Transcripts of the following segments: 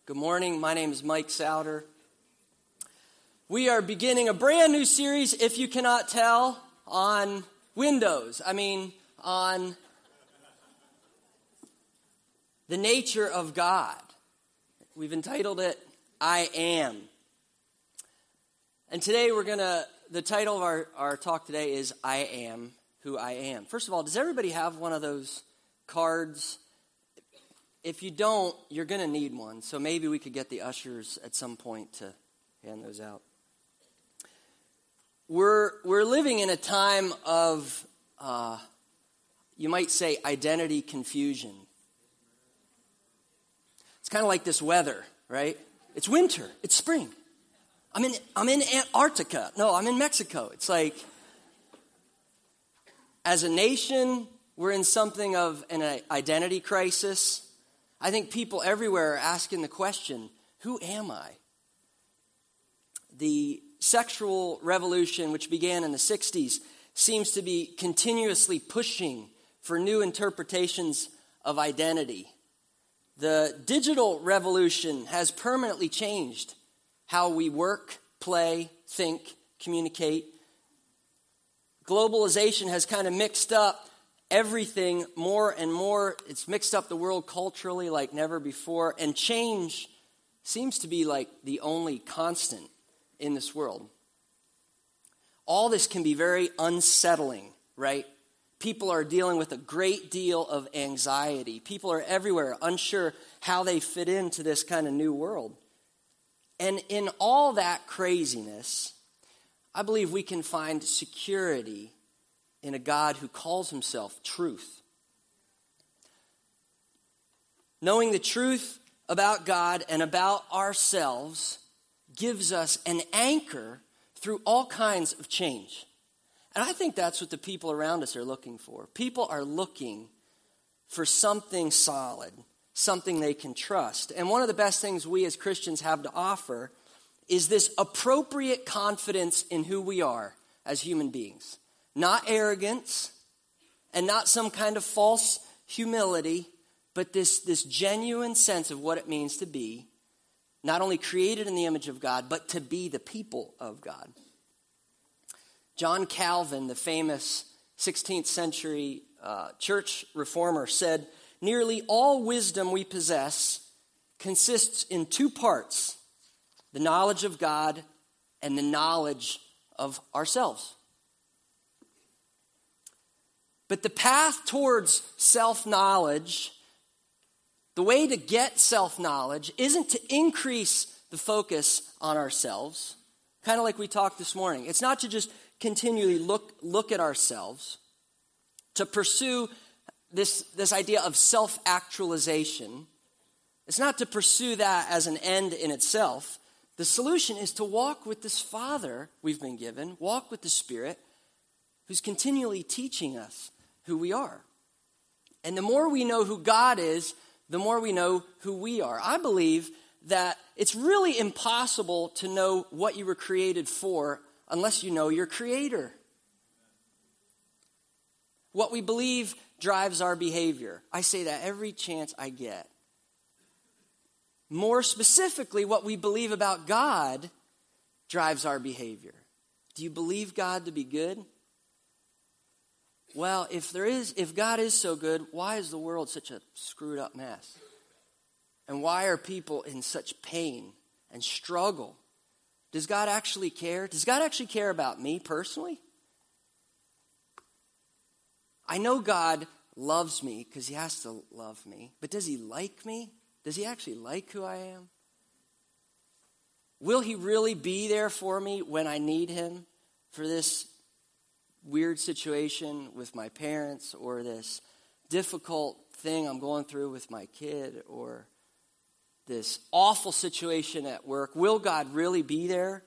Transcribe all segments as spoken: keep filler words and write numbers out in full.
Good morning. My name is Mike Souter. We are beginning a brand new series, if you cannot tell, on Windows. I mean, on the nature of God. We've entitled it, I Am. And today we're going to, the title of our, our talk today is, I Am Who I Am. First of all, does everybody have one of those cards? If you don't, you're going to need one. So maybe we could get the ushers at some point to hand those out. We're we're living in a time of, uh, you might say, identity confusion. It's kind of like this weather, right? It's winter. It's spring. I'm in I'm in Antarctica. No, I'm in Mexico. It's like, as a nation, we're in something of an identity crisis. I think people everywhere are asking the question, who am I? The sexual revolution, which began in the sixties, seems to be continuously pushing for new interpretations of identity. The digital revolution has permanently changed how we work, play, think, communicate. Globalization has kind of mixed up everything more and more. It's mixed up the world culturally like never before. And change seems to be like the only constant in this world. All this can be very unsettling, right? People are dealing with a great deal of anxiety. People are everywhere unsure how they fit into this kind of new world. And in all that craziness, I believe we can find security in a God who calls himself truth. Knowing the truth about God and about ourselves gives us an anchor through all kinds of change. And I think that's what the people around us are looking for. People are looking for something solid, something they can trust. And one of the best things we as Christians have to offer is this appropriate confidence in who we are as human beings. Not arrogance and not some kind of false humility, but this, this genuine sense of what it means to be not only created in the image of God, but to be the people of God. John Calvin, the famous sixteenth century uh, church reformer, said, "Nearly all wisdom we possess consists in two parts, the knowledge of God and the knowledge of ourselves." But the path towards self-knowledge, the way to get self-knowledge, isn't to increase the focus on ourselves, kind of like we talked this morning. It's not to just continually look, look at ourselves, to pursue this, this idea of self-actualization. It's not to pursue that as an end in itself. The solution is to walk with this Father we've been given, walk with the Spirit, who's continually teaching us who we are. And the more we know who God is, the more we know who we are. I believe that it's really impossible to know what you were created for unless you know your Creator. What we believe drives our behavior. I say that every chance I get. More specifically, what we believe about God drives our behavior. Do you believe God to be good? Well, if there is, if God is so good, why is the world such a screwed up mess? And why are people in such pain and struggle? Does God actually care? Does God actually care about me personally? I know God loves me because he has to love me, but does he like me? Does he actually like who I am? Will he really be there for me when I need him for this weird situation with my parents, or this difficult thing I'm going through with my kid, or this awful situation at work? Will God really be there?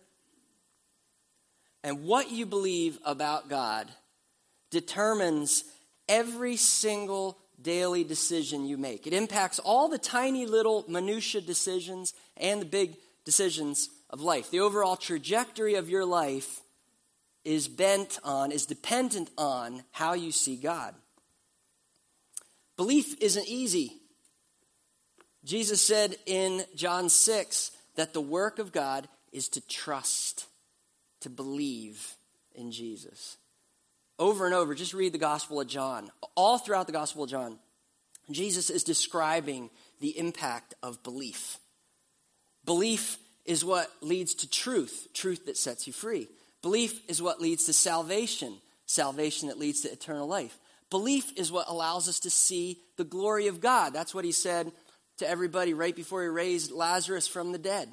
And what you believe about God determines every single daily decision you make. It impacts all the tiny little minutia decisions and the big decisions of life. The overall trajectory of your life is bent on, is dependent on how you see God. Belief isn't easy. Jesus said in John six that the work of God is to trust, to believe in Jesus. Over and over, just read the Gospel of John. All throughout the Gospel of John, Jesus is describing the impact of belief. Belief is what leads to truth, truth that sets you free. Belief is what leads to salvation, salvation that leads to eternal life. Belief is what allows us to see the glory of God. That's what he said to everybody right before he raised Lazarus from the dead.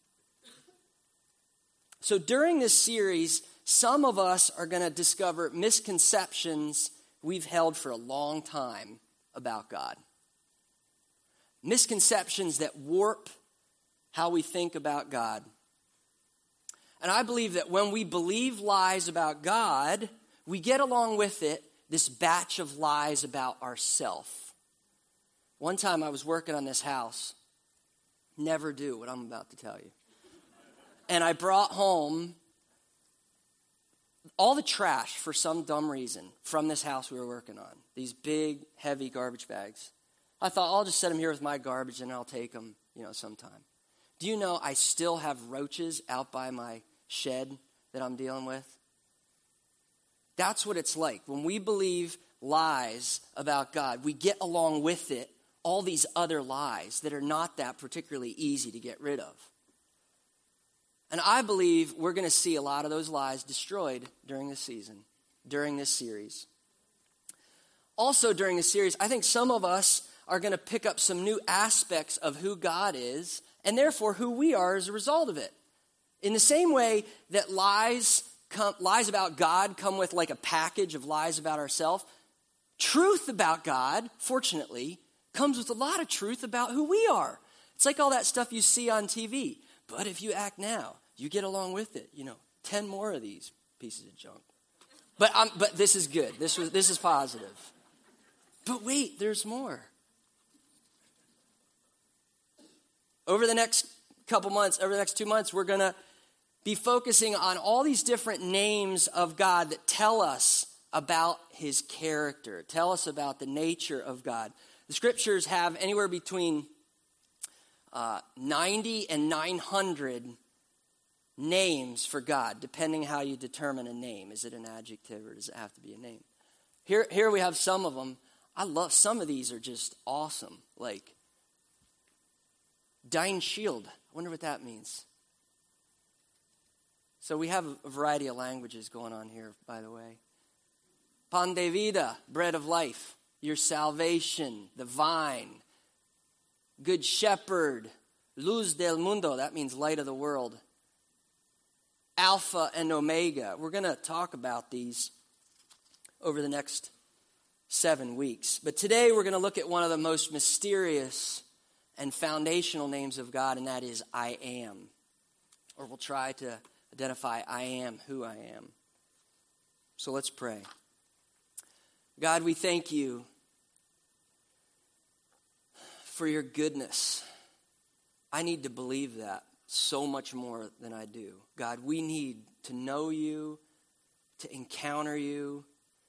So during this series, some of us are going to discover misconceptions we've held for a long time about God. Misconceptions that warp how we think about God. And I believe that when we believe lies about God, we get along with it this batch of lies about ourselves. One time I was working on this house. Never do what I'm about to tell you. And I brought home all the trash for some dumb reason from this house we were working on. These big, heavy garbage bags. I thought, I'll just set them here with my garbage and I'll take them, you know, sometime. Do you know I still have roaches out by my shed that I'm dealing with? That's what it's like. When we believe lies about God, we get along with it all these other lies that are not that particularly easy to get rid of. And I believe we're going to see a lot of those lies destroyed during this season, during this series. Also during this series, I think some of us are going to pick up some new aspects of who God is and therefore who we are as a result of it. In the same way that lies come, lies about God come with like a package of lies about ourselves, truth about God, fortunately, comes with a lot of truth about who we are. It's like all that stuff you see on T V. But if you act now, you get along with it. You know, ten more of these pieces of junk. But um, but this is good. This was this is positive. But wait, there's more. Over the next couple months, over the next two months, we're going to be focusing on all these different names of God that tell us about his character, tell us about the nature of God. The scriptures have anywhere between uh, ninety and nine hundred names for God, depending how you determine a name. Is it an adjective or does it have to be a name? Here, here we have some of them. I love, some of these are just awesome. Like, Dein Shield. I wonder what that means. So we have a variety of languages going on here, by the way. Pan de vida, bread of life. Your salvation, the vine. Good shepherd. Luz del mundo, that means light of the world. Alpha and Omega. We're going to talk about these over the next seven weeks. But today we're going to look at one of the most mysterious and foundational names of God, and that is I am. Or we'll try to identify I am who I am. So let's pray. God, we thank you for your goodness. I need to believe that so much more than I do. God, we need to know you, to encounter you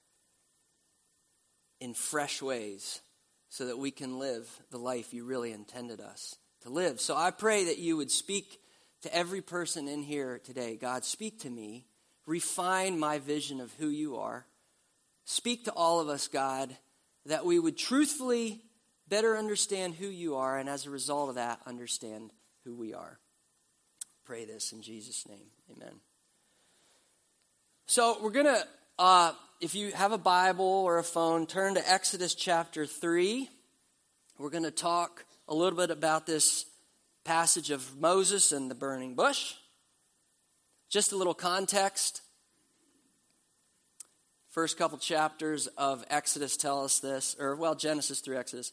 in fresh ways so that we can live the life you really intended us to live. So I pray that you would speak to every person in here today. God, speak to me. Refine my vision of who you are. Speak to all of us, God, that we would truthfully better understand who you are, and as a result of that, understand who we are. Pray this in Jesus' name. Amen. So we're going to, uh, if you have a Bible or a phone, turn to Exodus chapter three. We're going to talk a little bit about this passage of Moses and the burning bush. Just a little context. First couple chapters of Exodus tell us this, or well, Genesis through Exodus.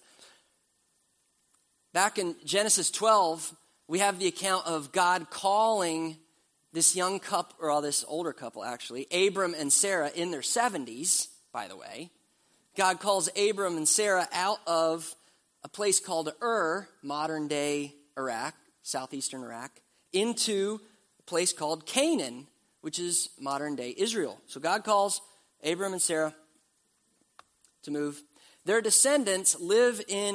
Back in Genesis twelve, we have the account of God calling this young couple, or all this older couple actually, Abram and Sarah in their seventies, by the way. God calls Abram and Sarah out of a place called Ur, modern day Iraq, southeastern Iraq, into a place called Canaan, which is modern day Israel. So God calls Abram and Sarah to move. Their descendants live in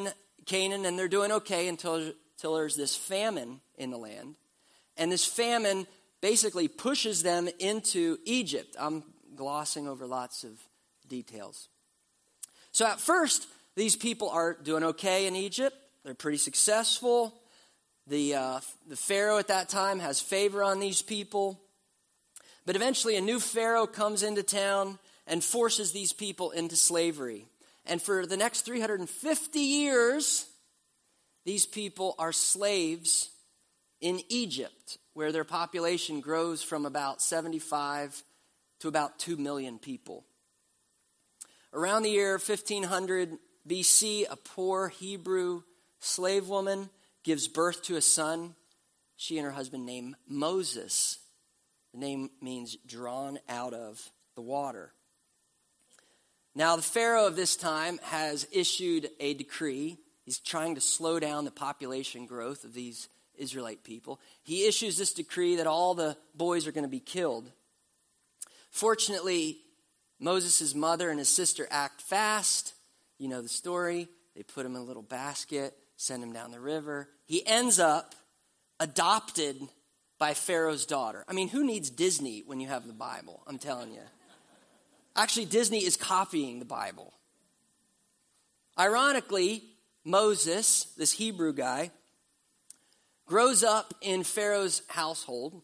Canaan, and they're doing okay until, until there's this famine in the land. And this famine basically pushes them into Egypt. I'm glossing over lots of details. So at first, these people are doing okay in Egypt. They're pretty successful. The, uh, the Pharaoh at that time has favor on these people. But eventually a new Pharaoh comes into town and forces these people into slavery. And for the next three hundred fifty years, these people are slaves in Egypt, where their population grows from about seventy-five to about two million people. Around the year fifteen hundred B C, a poor Hebrew slave woman gives birth to a son. She and her husband named Moses. The name means drawn out of the water. Now, the Pharaoh of this time has issued a decree. He's trying to slow down the population growth of these Israelite people. He issues this decree that all the boys are going to be killed. Fortunately, Moses' mother and his sister act fast. You know the story. They put him in a little basket, send him down the river. He ends up adopted by Pharaoh's daughter. I mean, who needs Disney when you have the Bible? I'm telling you. Actually, Disney is copying the Bible. Ironically, Moses, this Hebrew guy, grows up in Pharaoh's household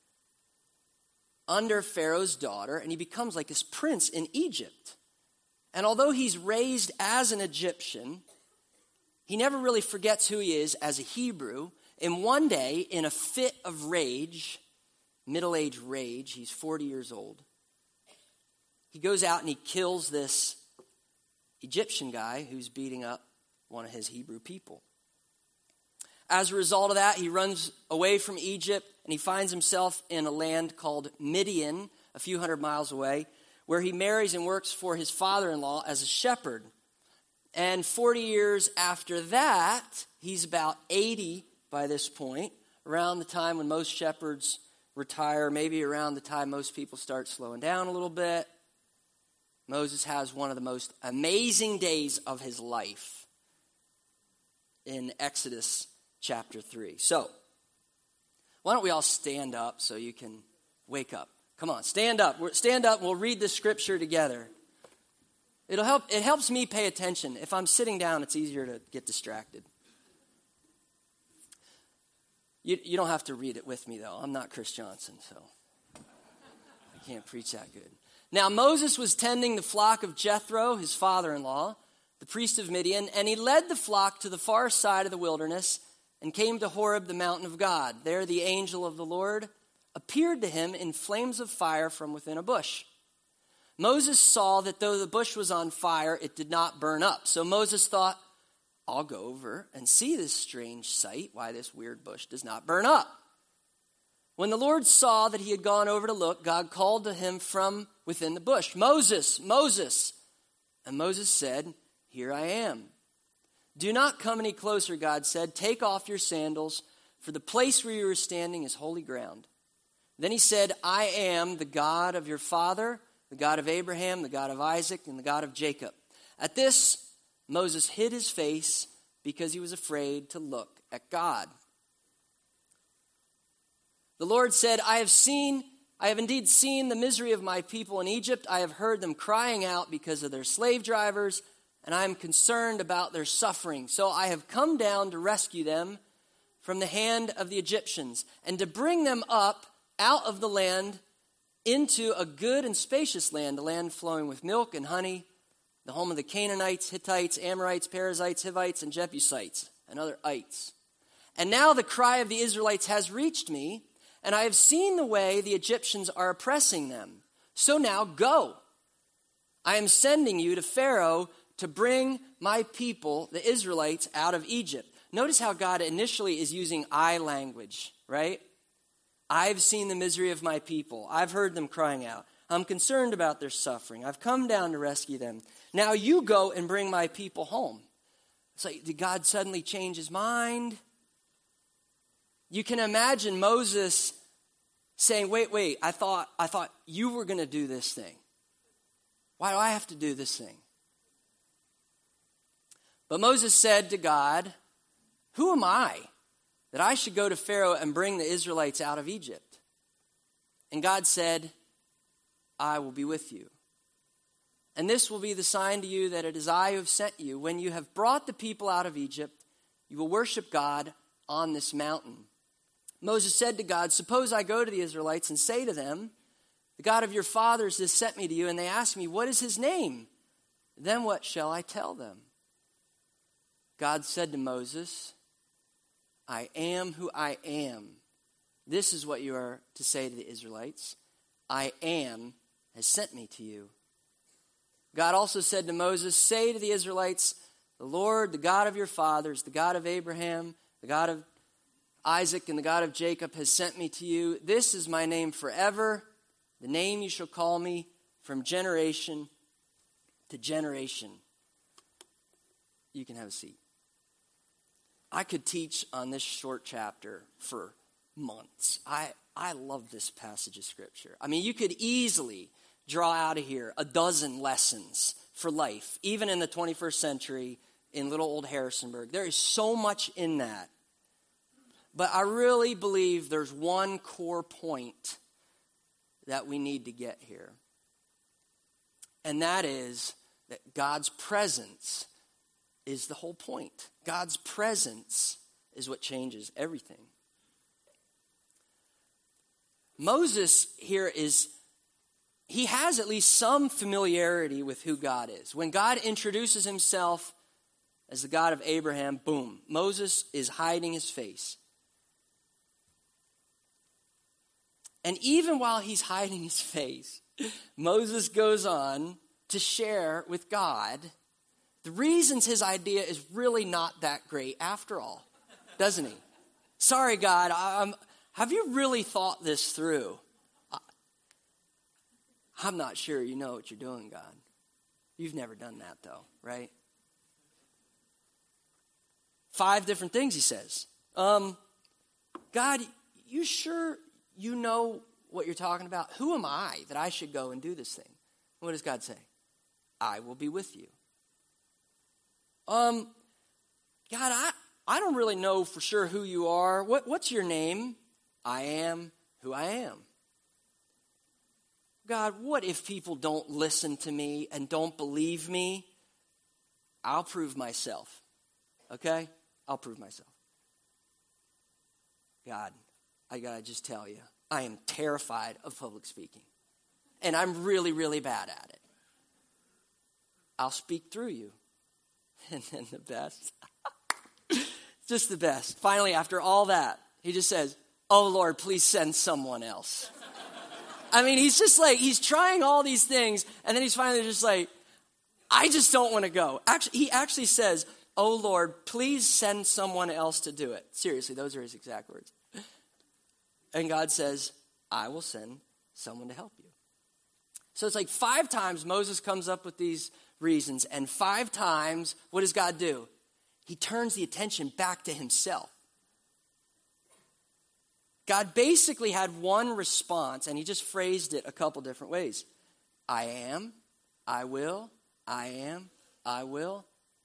under Pharaoh's daughter, and he becomes like this prince in Egypt. And although he's raised as an Egyptian, he never really forgets who he is as a Hebrew. And one day, in a fit of rage, middle-aged rage, he's forty years old, he goes out and he kills this Egyptian guy who's beating up one of his Hebrew people. As a result of that, he runs away from Egypt, and he finds himself in a land called Midian, a few hundred miles away, where he marries and works for his father-in-law as a shepherd. And forty years after that, he's about eighty by this point, around the time when most shepherds retire, maybe around the time most people start slowing down a little bit. Moses has one of the most amazing days of his life in Exodus chapter three. So, why don't we all stand up so you can wake up? Come on, stand up. Stand up and we'll read this scripture together. It'll help. It helps me pay attention. If I'm sitting down, it's easier to get distracted. You, you don't have to read it with me, though. I'm not Chris Johnson, so I can't preach that good. Now, Moses was tending the flock of Jethro, his father-in-law, the priest of Midian, and he led the flock to the far side of the wilderness and came to Horeb, the mountain of God. There the angel of the Lord appeared to him in flames of fire from within a bush. Moses saw that though the bush was on fire, it did not burn up. So Moses thought, I'll go over and see this strange sight, why this weird bush does not burn up. When the Lord saw that he had gone over to look, God called to him from within the bush, Moses, Moses. And Moses said, here I am. Do not come any closer, God said. Take off your sandals, for the place where you are standing is holy ground. Then he said, I am the God of your father, the God of Abraham, the God of Isaac, and the God of Jacob. At this, Moses hid his face because he was afraid to look at God. The Lord said, I have seen, I have indeed seen the misery of my people in Egypt. I have heard them crying out because of their slave drivers, and I am concerned about their suffering. So I have come down to rescue them from the hand of the Egyptians and to bring them up out of the land into a good and spacious land, a land flowing with milk and honey, the home of the Canaanites, Hittites, Amorites, Perizzites, Hivites, and Jebusites, and other ites. And now the cry of the Israelites has reached me, and I have seen the way the Egyptians are oppressing them. So now go. I am sending you to Pharaoh to bring my people, the Israelites, out of Egypt. Notice how God initially is using I language, right? I've seen the misery of my people. I've heard them crying out. I'm concerned about their suffering. I've come down to rescue them. Now you go and bring my people home. It's like, did God suddenly change his mind? You can imagine Moses saying, wait, wait, I thought, I thought you were going to do this thing. Why do I have to do this thing? But Moses said to God, "Who am I that I should go to Pharaoh and bring the Israelites out of Egypt?" And God said, "I will be with you. And this will be the sign to you that it is I who have sent you. When you have brought the people out of Egypt, you will worship God on this mountain." Moses said to God, "Suppose I go to the Israelites and say to them, 'The God of your fathers has sent me to you,' and they ask me, 'What is his name?' Then what shall I tell them?" God said to Moses, "I am who I am. This is what you are to say to the Israelites. I am has sent me to you." God also said to Moses, "Say to the Israelites, 'The Lord, the God of your fathers, the God of Abraham, the God of Isaac, and the God of Jacob has sent me to you. This is my name forever, the name you shall call me from generation to generation." You can have a seat. I could teach on this short chapter for months. I, I love this passage of Scripture. I mean, you could easily draw out of here a dozen lessons for life, even in the twenty-first century in little old Harrisonburg. There is so much in that. But I really believe there's one core point that we need to get here. And that is that God's presence is the whole point. God's presence is what changes everything. Moses here is, he has at least some familiarity with who God is. When God introduces himself as the God of Abraham, boom, Moses is hiding his face. And even while he's hiding his face, Moses goes on to share with God the reasons his idea is really not that great after all, doesn't he? Sorry, God, I'm, have you really thought this through? I, I'm not sure you know what you're doing, God. You've never done that, though, right? Five different things he says. Um, God, you sure you know what you're talking about? Who am I that I should go and do this thing? What does God say? I will be with you. Um, God, I, I don't really know for sure who you are. What, what's your name? I am who I am. God, what if people don't listen to me and don't believe me? I'll prove myself. Okay? I'll prove myself. God, I gotta just tell you, I am terrified of public speaking. And I'm really, really bad at it. I'll speak through you. And then the best. Just the best. Finally, after all that, he just says, "Oh, Lord, please send someone else." I mean, he's just like, he's trying all these things, and then he's finally just like, I just don't want to go. Actually, he actually says, "Oh, Lord, please send someone else to do it." Seriously, those are his exact words. And God says, "I will send someone to help you." So it's like five times Moses comes up with these reasons, and five times, what does God do? He turns the attention back to himself. God basically had one response, and he just phrased it a couple different ways. I am, I will, I am, I will.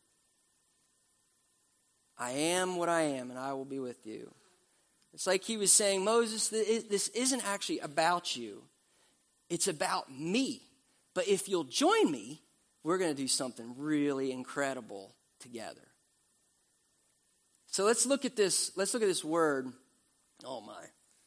I am what I am, and I will be with you. It's like he was saying, Moses, this isn't actually about you. It's about me. But if you'll join me, we're going to do something really incredible together. So let's look at this. Let's look at this word. Oh my.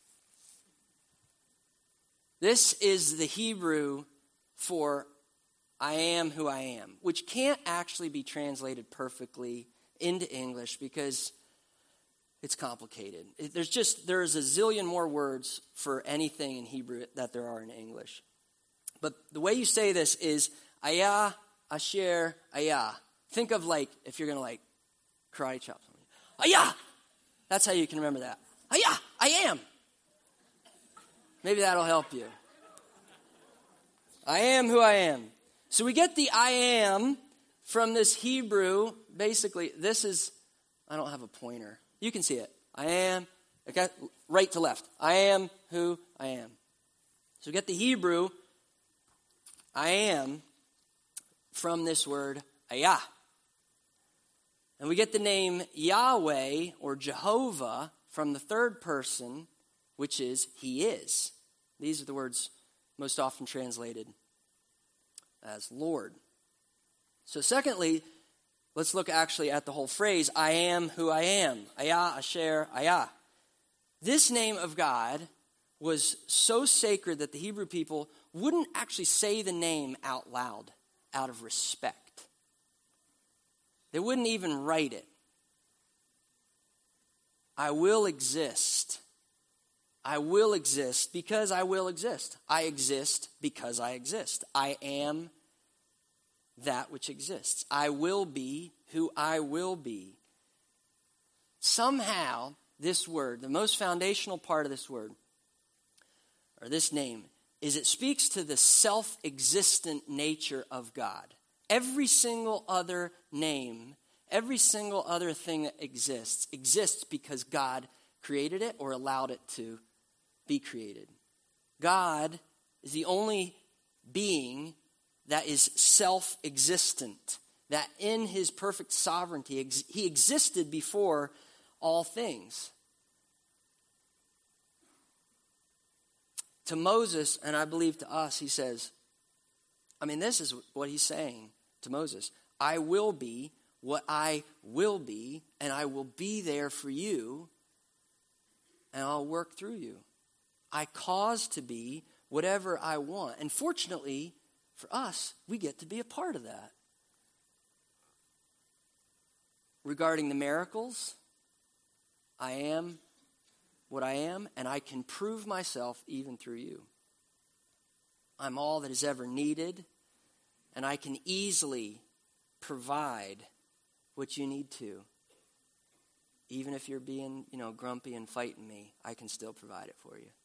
This is the Hebrew for I am who I am, which can't actually be translated perfectly into English because it's complicated. There's just, there's a zillion more words for anything in Hebrew that there are in English. But the way you say this is ayah, asher, ayah. Think of like, if you're going to like karate chop something. Ayah! That's how you can remember that. Ayah, I am. Maybe that'll help you. I am who I am. So we get the I am from this Hebrew. Basically, this is, I don't have a pointer. You can see it. I am, okay, right to left. I am who I am. So we get the Hebrew, I am, from this word, ayah. And we get the name Yahweh or Jehovah from the third person, which is He is. These are the words most often translated as Lord. So secondly, let's look actually at the whole phrase, I am who I am. Ayah, Asher, Ayah. This name of God was so sacred that the Hebrew people wouldn't actually say the name out loud out of respect. They wouldn't even write it. I will exist. I will exist because I will exist. I exist because I exist. I am that which exists. I will be who I will be. Somehow, this word, the most foundational part of this word, or this name, is it speaks to the self-existent nature of God. Every single other name, every single other thing that exists, exists because God created it or allowed it to be created. God is the only being that is self-existent, that in his perfect sovereignty, ex- he existed before all things. To Moses, and I believe to us, he says, I mean, this is what he's saying to Moses. I will be what I will be, and I will be there for you, and I'll work through you. I cause to be whatever I want. And fortunately, for us, we get to be a part of that. Regarding the miracles, I am what I am, and I can prove myself even through you. I'm all that is ever needed, and I can easily provide what you need to. Even if you're being, you know, grumpy and fighting me, I can still provide it for you.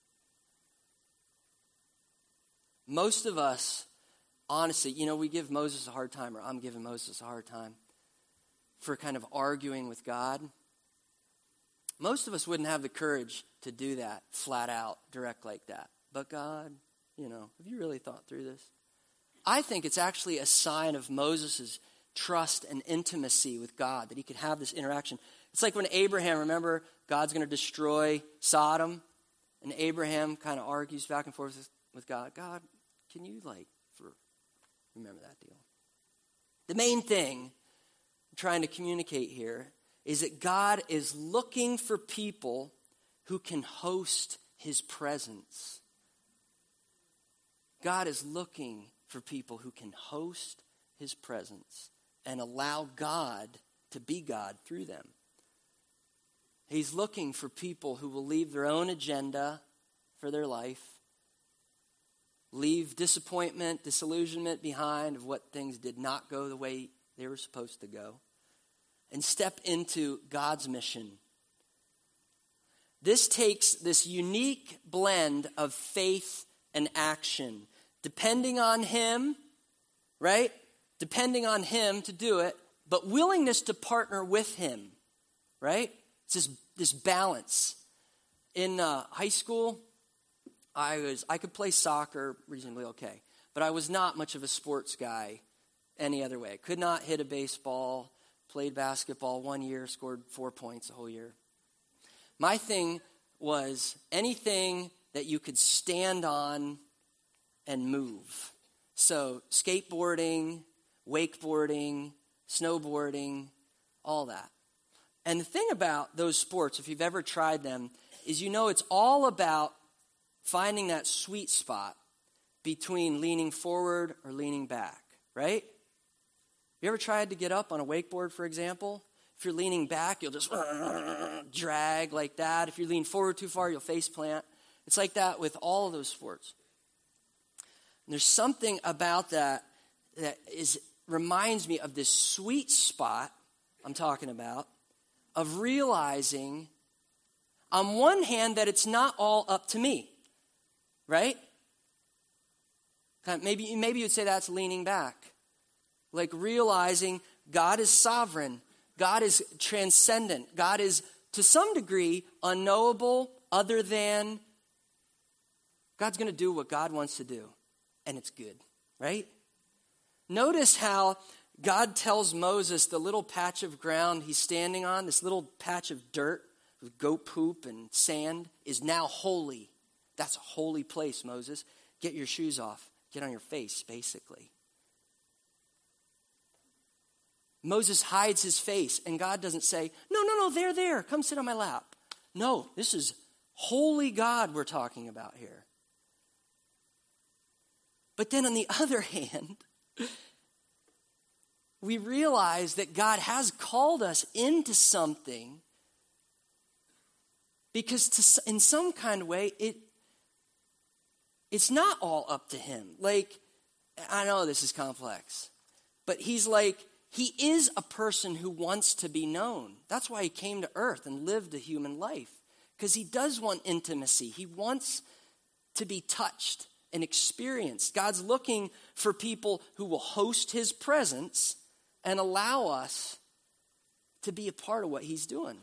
Most of us, honestly, you know, we give Moses a hard time, or I'm giving Moses a hard time for kind of arguing with God. Most of us wouldn't have the courage to do that flat out, direct like that. But God, you know, have you really thought through this? I think it's actually a sign of Moses' trust and intimacy with God, that he could have this interaction. It's like when Abraham, remember, God's going to destroy Sodom, and Abraham kind of argues back and forth with, with God. God, can you, like, for remember that deal? The main thing I'm trying to communicate here is that God is looking for people who can host his presence. God is looking for people who can host his presence and allow God to be God through them. He's looking for people who will leave their own agenda for their life, leave disappointment, disillusionment behind of what things did not go the way they were supposed to go, and step into God's mission. This takes this unique blend of faith and action, depending on him, right? Depending on him to do it, but willingness to partner with him, right? It's this, this balance. In uh, high school, I was I could play soccer reasonably okay, but I was not much of a sports guy any other way. I could not hit a baseball. Played basketball one year, scored four points a whole year. My thing was anything that you could stand on and move. So skateboarding, wakeboarding, snowboarding, all that. And the thing about those sports, if you've ever tried them, is you know it's all about finding that sweet spot between leaning forward or leaning back, right? You ever tried to get up on a wakeboard, for example? If you're leaning back, you'll just drag like that. If you lean forward too far, you'll face plant. It's like that with all of those sports. And there's something about that that is reminds me of this sweet spot I'm talking about, of realizing on one hand that it's not all up to me, right? Maybe, maybe you'd say that's leaning back. Like realizing God is sovereign. God is transcendent. God is, to some degree, unknowable, other than. God's going to do what God wants to do. And it's good, right? Notice how God tells Moses the little patch of ground he's standing on, this little patch of dirt with goat poop and sand, is now holy. That's a holy place, Moses. Get your shoes off. Get on your face, basically. Moses hides his face, and God doesn't say, no, no, no, they're there. Come sit on my lap. No, this is holy God we're talking about here. But then on the other hand, we realize that God has called us into something because to, in some kind of way, it it's not all up to him. Like, I know this is complex, but he's like, he is a person who wants to be known. That's why he came to earth and lived a human life, because he does want intimacy. He wants to be touched and experienced. God's looking for people who will host his presence and allow us to be a part of what he's doing.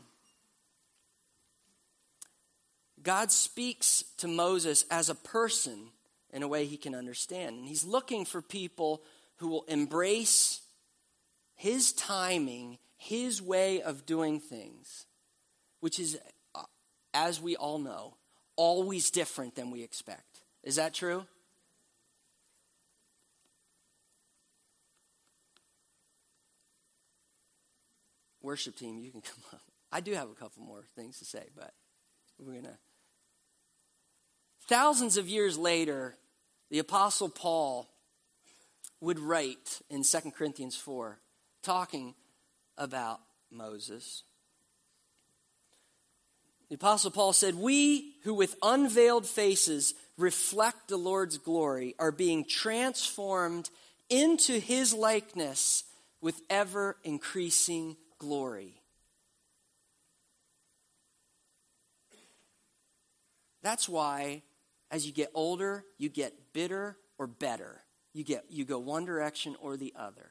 God speaks to Moses as a person in a way he can understand. And he's looking for people who will embrace his timing, his way of doing things, which is, as we all know, always different than we expect. Is that true? Worship team, you can come up. I do have a couple more things to say, but we're going to. Thousands of years later, the Apostle Paul would write in Second Corinthians four, talking about Moses. The Apostle Paul said, we who with unveiled faces reflect the Lord's glory are being transformed into his likeness with ever increasing glory. That's why as you get older, you get bitter or better. You get you go one direction or the other.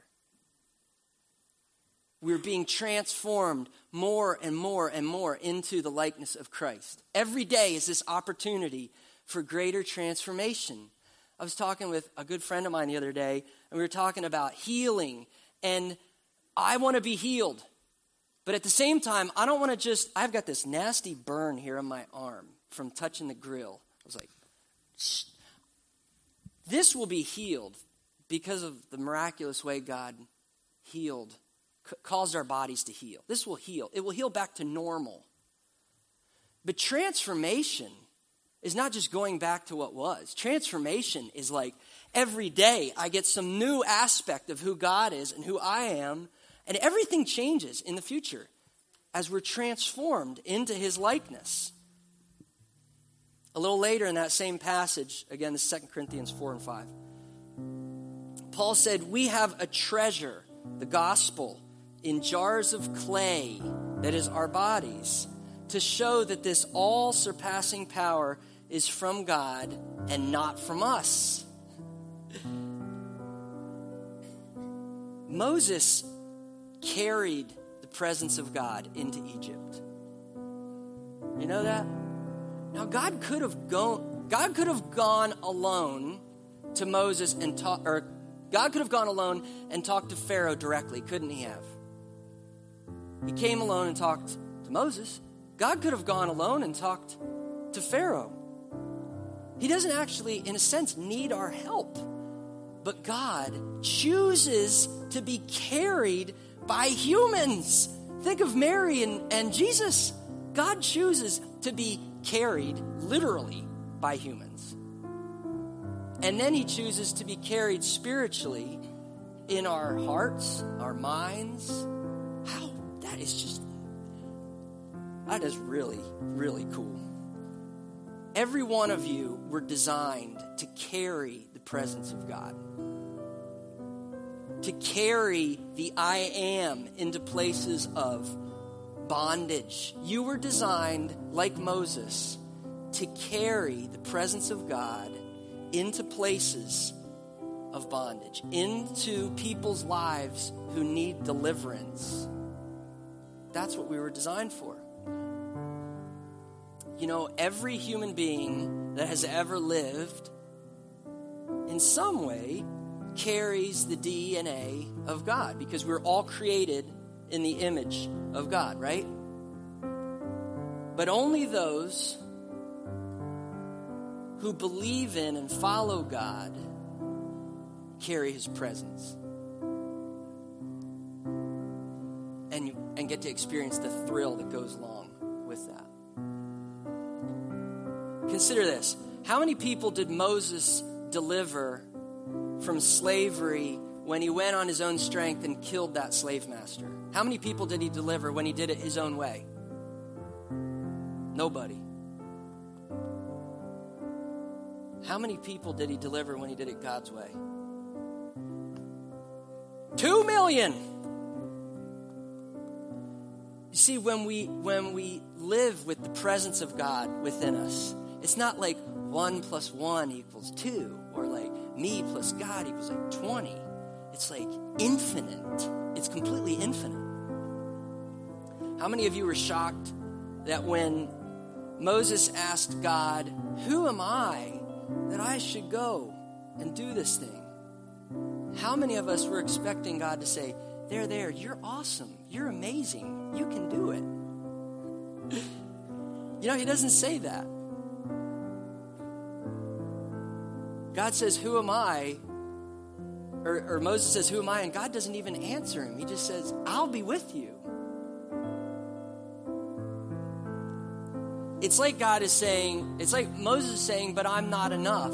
We're being transformed more and more and more into the likeness of Christ. Every day is this opportunity for greater transformation. I was talking with a good friend of mine the other day, and we were talking about healing. And I want to be healed. But at the same time, I don't want to just, I've got this nasty burn here on my arm from touching the grill. I was like, shh. This will be healed because of the miraculous way God healed, c- caused our bodies to heal. This will heal. It will heal back to normal. But transformation is not just going back to what was. Transformation is like every day I get some new aspect of who God is and who I am, and everything changes in the future as we're transformed into his likeness. A little later in that same passage, again, this is Second Corinthians four and five, Paul said, we have a treasure, the gospel, in jars of clay, that is our bodies, to show that this all-surpassing power is from God and not from us. Moses carried the presence of God into Egypt. You know that? Now God could have gone God could have gone alone to Moses and talk or God could have gone alone and talked to Pharaoh directly, couldn't he have? He came alone and talked to Moses. God could have gone alone and talked to Pharaoh. He doesn't actually, in a sense, need our help. But God chooses to be carried by humans. Think of Mary and, and Jesus. God chooses to be carried literally by humans. And then he chooses to be carried spiritually in our hearts, our minds. How? That is just, that is really, really cool. Every one of you were designed to carry the presence of God. To carry the I am into places of bondage. You were designed, like Moses, to carry the presence of God into places of bondage, into people's lives who need deliverance. That's what we were designed for. You know, every human being that has ever lived, in some way, carries the D N A of God because we're all created in the image of God, right? But only those who believe in and follow God carry his presence and, and get to experience the thrill that goes along with that. Consider this. How many people did Moses deliver from slavery when he went on his own strength and killed that slave master? How many people did he deliver when he did it his own way? Nobody. How many people did he deliver when he did it God's way? Two million. You see, when we when we live with the presence of God within us, it's not like one plus one equals two, or like me plus God equals like twenty. It's like infinite. It's completely infinite. How many of you were shocked that when Moses asked God, "Who am I that I should go and do this thing?" How many of us were expecting God to say, "There, there, you're awesome. You're amazing. You can do it." You know, he doesn't say that. God says, "Who am I?" Or, or Moses says, "Who am I?" And God doesn't even answer him. He just says, "I'll be with you." It's like God is saying, it's like Moses is saying, "But I'm not enough."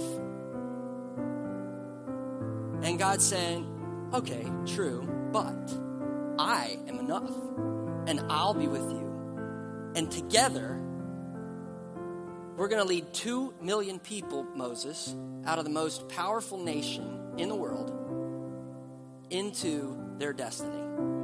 And God's saying, "Okay, true, but I am enough, and I'll be with you. And together, we're going to lead two million people, Moses, out of the most powerful nation in the world into their destiny."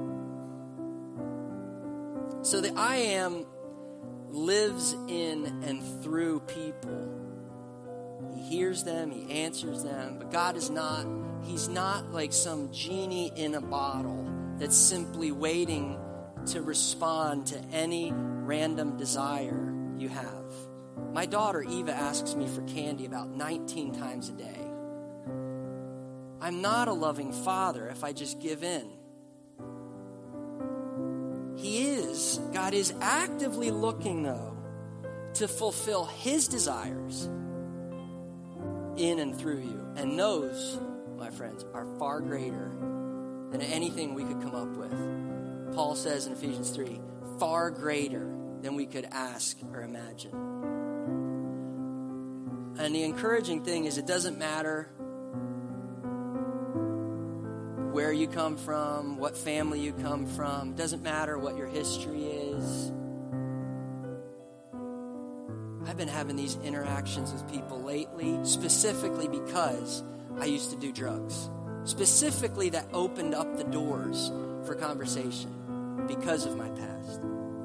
So the I am lives in and through people. He hears them, he answers them, but God is not, he's not like some genie in a bottle that's simply waiting to respond to any random desire you have. My daughter Eva asks me for candy about nineteen times a day. I'm not a loving father if I just give in. He is, God is actively looking, though, to fulfill his desires in and through you. And those, my friends, are far greater than anything we could come up with. Paul says in Ephesians three, far greater than we could ask or imagine. And the encouraging thing is it doesn't matter where you come from, what family you come from. It doesn't matter what your history is. I've been having these interactions with people lately, specifically because I used to do drugs. Specifically, that opened up the doors for conversation because of my past.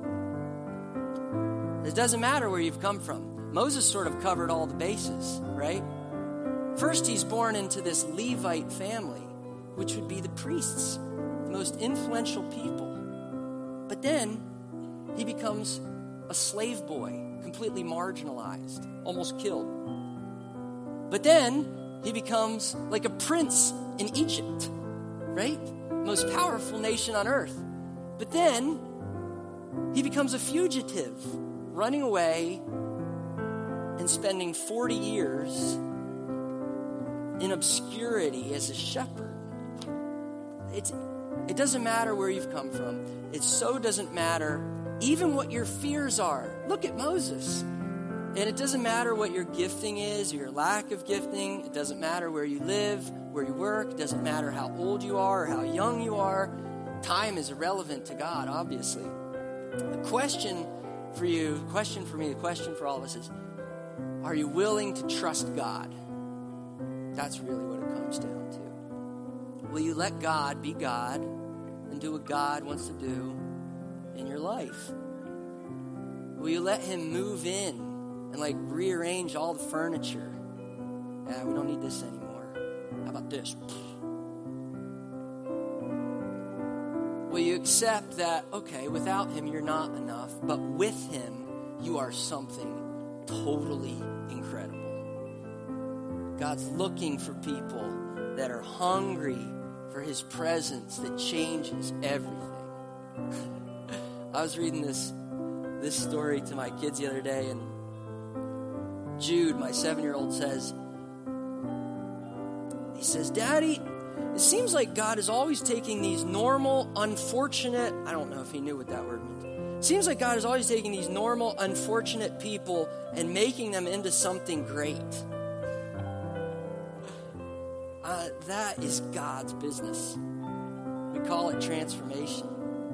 It doesn't matter where you've come from. Moses sort of covered all the bases, right? First, he's born into this Levite family, which would be the priests, the most influential people. But then he becomes a slave boy, completely marginalized, almost killed. But then he becomes like a prince in Egypt, right? Most powerful nation on earth. But then he becomes a fugitive, running away and spending forty years in obscurity as a shepherd. It's, it doesn't matter where you've come from. It so doesn't matter even what your fears are. Look at Moses. And it doesn't matter what your gifting is or your lack of gifting. It doesn't matter where you live, where you work. It doesn't matter how old you are or how young you are. Time is irrelevant to God, obviously. The question for you, the question for me, the question for all of us is, are you willing to trust God? That's really what it comes down to. Will you let God be God and do what God wants to do in your life? Will you let him move in and like rearrange all the furniture? Yeah, we don't need this anymore. How about this? Will you accept that, okay, without him you're not enough, but with him you are something totally incredible? God's looking for people that are hungry for his presence that changes everything. I was reading this this story to my kids the other day, and Jude, my seven-year-old, says, he says, Daddy, it seems like God is always taking these normal, unfortunate, I don't know if he knew what that word means. It seems like God is always taking these normal, unfortunate people and making them into something great. Uh, that is God's business. We call it transformation.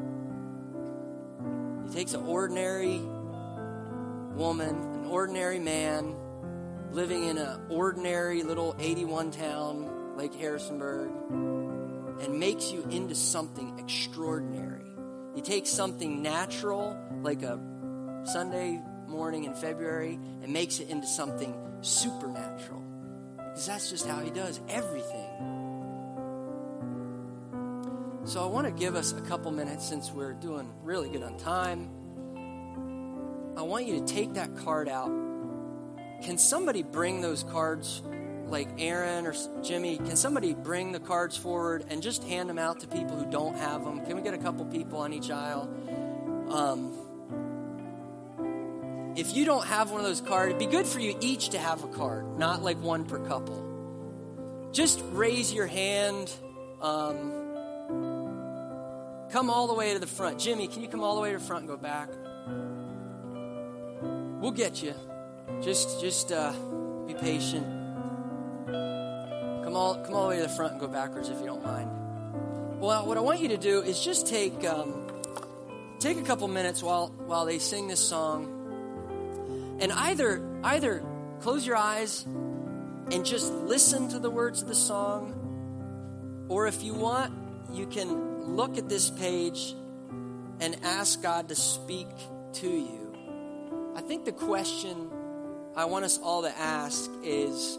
He takes an ordinary woman, an ordinary man, living in an ordinary little eighty-one town, Lake Harrisonburg, and makes you into something extraordinary. He takes something natural, like a Sunday morning in February, and makes it into something supernatural. Because that's just how he does everything. So I want to give us a couple minutes, since we're doing really good on time. I want you to take that card out. Can somebody bring those cards, like Aaron or Jimmy? Can somebody bring the cards forward and just hand them out to people who don't have them? Can we get a couple people on each aisle? Um, if you don't have one of those cards, it'd be good for you each to have a card, not like one per couple. Just raise your hand. Um, come all the way to the front. Jimmy, can you come all the way to the front and go back? We'll get you. Just, just uh, be patient. Come all, come all the way to the front and go backwards if you don't mind. Well, what I want you to do is just take, um, take a couple minutes while while they sing this song, and either either close your eyes and just listen to the words of the song, or if you want, you can look at this page and ask God to speak to you. I think the question I want us all to ask is,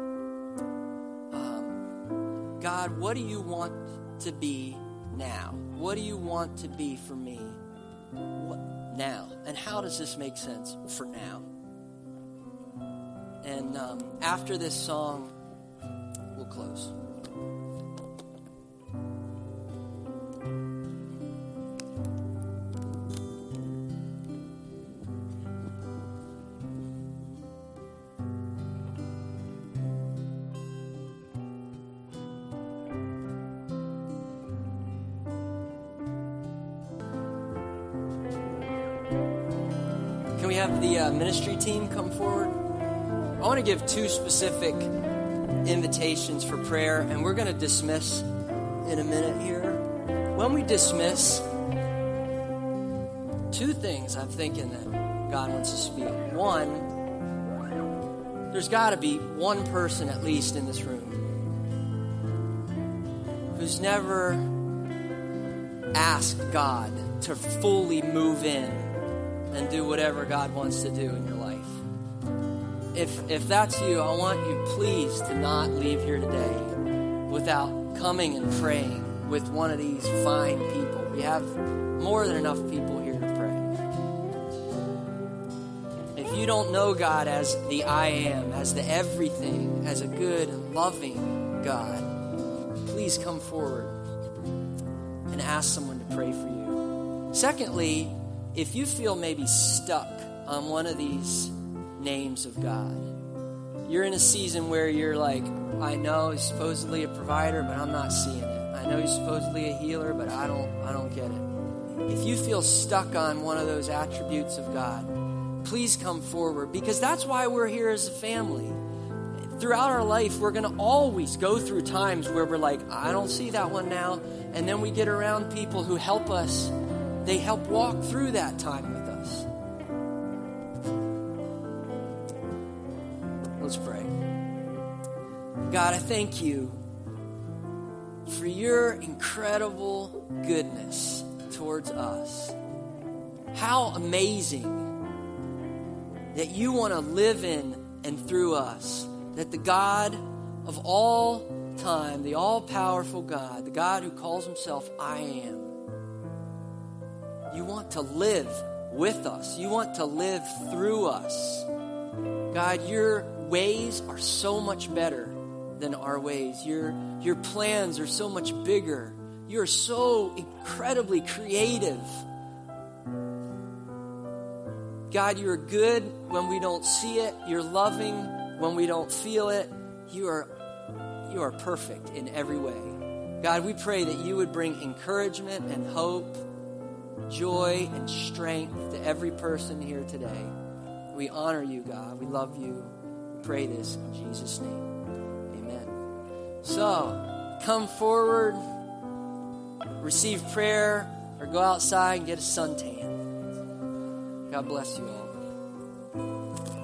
um, God, what do you want to be now? What do you want to be for me what, now? And how does this make sense for now? And um, after this song, we'll close. Can we have the uh, ministry team come forward? I want to give two specific invitations for prayer, and we're going to dismiss in a minute here. When we dismiss, two things I'm thinking that God wants to speak. One, there's got to be one person at least in this room who's never asked God to fully move in and do whatever God wants to do in your life. If if that's you, I want you please to not leave here today without coming and praying with one of these fine people. We have more than enough people here to pray. If you don't know God as the I am, as the everything, as a good and loving God, please come forward and ask someone to pray for you. Secondly, if you feel maybe stuck on one of these names of God, you're in a season where you're like, I know he's supposedly a provider, but I'm not seeing it. I know he's supposedly a healer, but I don't I don't get it. If you feel stuck on one of those attributes of God, please come forward, because that's why we're here as a family. Throughout our life, we're going to always go through times where we're like, I don't see that one now. And then we get around people who help us. They help walk through that time with us. Let's pray. God, I thank you for your incredible goodness towards us. How amazing that you want to live in and through us. That the God of all time, the all-powerful God, the God who calls himself I am, you want to live with us. You want to live through us. God, your ways are so much better than our ways. Your your plans are so much bigger. You're so incredibly creative. God, you are good when we don't see it. You're loving when we don't feel it. You are, you are perfect in every way. God, we pray that you would bring encouragement and hope, joy and strength to every person here today. We honor you, God. We love you. We pray this in Jesus' name. Amen. So, come forward, receive prayer, or go outside and get a suntan. God bless you all.